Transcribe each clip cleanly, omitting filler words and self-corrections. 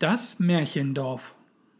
Das Märchendorf.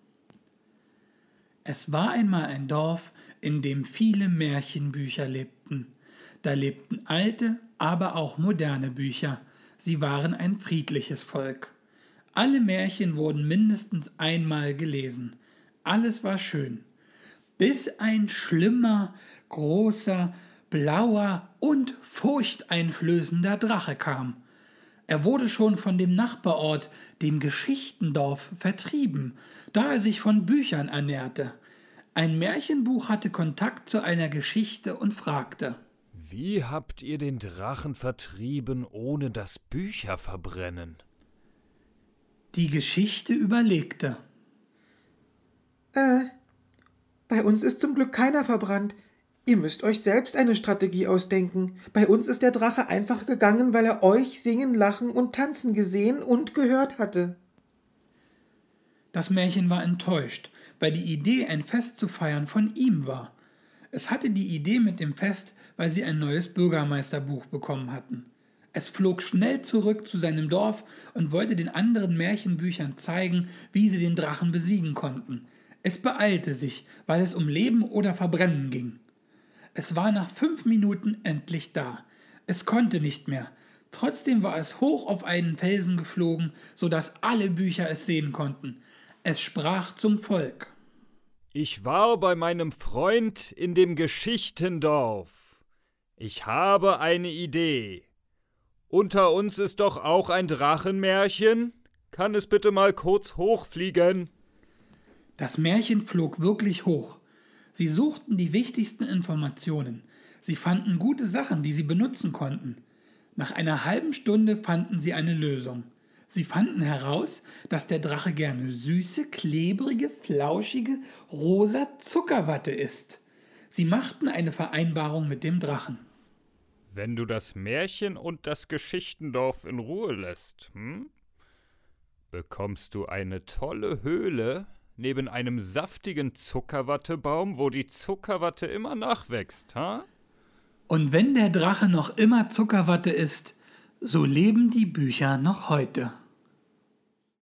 Es war einmal ein Dorf, in dem viele Märchenbücher lebten. Da lebten alte, aber auch moderne Bücher. Sie waren ein friedliches Volk. Alle Märchen wurden mindestens einmal gelesen. Alles war schön. Bis ein schlimmer, großer, blauer und furchteinflößender Drache kam. Er wurde schon von dem Nachbarort, dem Geschichtendorf, vertrieben, da er sich von Büchern ernährte. Ein Märchenbuch hatte Kontakt zu einer Geschichte und fragte: Wie habt ihr den Drachen vertrieben, ohne dass Bücher verbrennen? Die Geschichte überlegte. Bei uns ist zum Glück keiner verbrannt. Ihr müsst euch selbst eine Strategie ausdenken. Bei uns ist der Drache einfach gegangen, weil er euch singen, lachen und tanzen gesehen und gehört hatte. Das Märchen war enttäuscht, weil die Idee, ein Fest zu feiern, von ihm war. Es hatte die Idee mit dem Fest, weil sie ein neues Bürgermeisterbuch bekommen hatten. Es flog schnell zurück zu seinem Dorf und wollte den anderen Märchenbüchern zeigen, wie sie den Drachen besiegen konnten. Es beeilte sich, weil es um Leben oder Verbrennen ging. Es war nach 5 Minuten endlich da. Es konnte nicht mehr. Trotzdem war es hoch auf einen Felsen geflogen, sodass alle Bücher es sehen konnten. Es sprach zum Volk. Ich war bei meinem Freund in dem Geschichtendorf. Ich habe eine Idee. Unter uns ist doch auch ein Drachenmärchen. Kann es bitte mal kurz hochfliegen? Das Märchen flog wirklich hoch. Sie suchten die wichtigsten Informationen. Sie fanden gute Sachen, die sie benutzen konnten. Nach einer halben Stunde fanden sie eine Lösung. Sie fanden heraus, dass der Drache gerne süße, klebrige, flauschige, rosa Zuckerwatte isst. Sie machten eine Vereinbarung mit dem Drachen. Wenn du das Märchen und das Geschichtendorf in Ruhe lässt, bekommst du eine tolle Höhle neben einem saftigen Zuckerwattebaum, wo die Zuckerwatte immer nachwächst, ha? Und wenn der Drache noch immer Zuckerwatte isst, so leben die Bücher noch heute.